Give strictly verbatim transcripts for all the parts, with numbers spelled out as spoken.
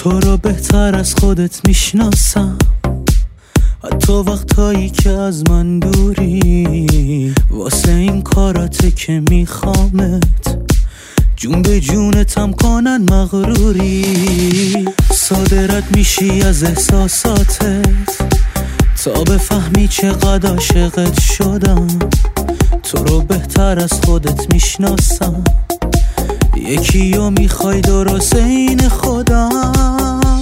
تو رو بهتر از خودت میشناسم، حتی وقتایی که از من دوری. واسه این کاراته که میخوامت، جون به جونتم کنن مغروری. صادرت میشی از احساساتت تا بفهمی چقدر عاشقت شدم. تو رو بهتر از خودت میشناسم، یکی رو میخوای درست این خودم.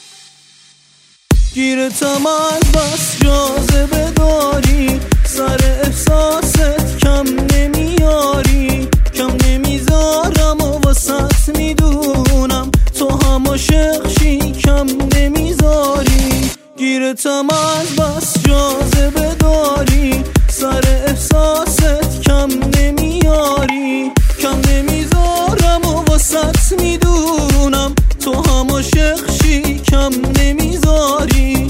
گیرتم از بس جاذبه داری، سر احساست کم نمیاری. کم نمیذارم و واسط میدونم تو هم عاشق شی کم نمیذاری. گیرتم از بس جاذبه داری، سر احساست کم نمیاری. کم نمیذارم و واسط میدونم تو هم عاشق شی کم نمیذاری.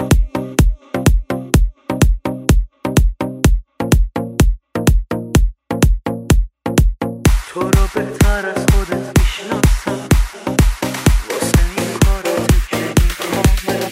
تو رو بهتر از خودت میشناسم، واسه این کاراتی که میخوامت.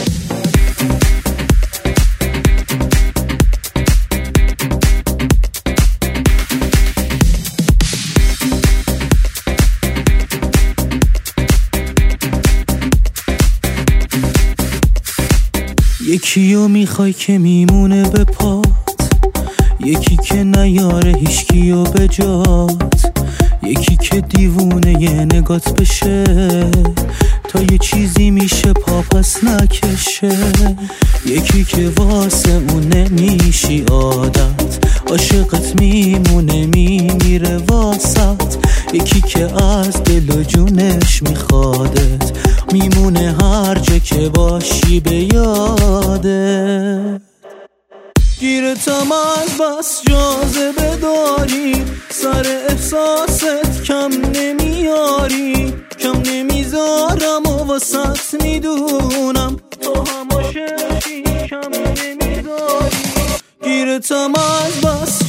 یکی رو میخوای که میمونه به پات، یکی که نیاره هیچکی رو به جات. یکی که دیوونه یه نگات بشه تا یه چیزی میشه پا پس نکشه. یکی که واسه اون نمیشی عادت، عاشقت میمونه میمیره واسط. یکی که از دل و جونش میخوادت، میمونه هر جا که باشی به یاده. گیرتم از بس جاذبه داری، سر احساست کم نمیاری. کم نمیذارم و واسط میدونم تو هم عاشقی کم نمیذاری. گیرتم از بس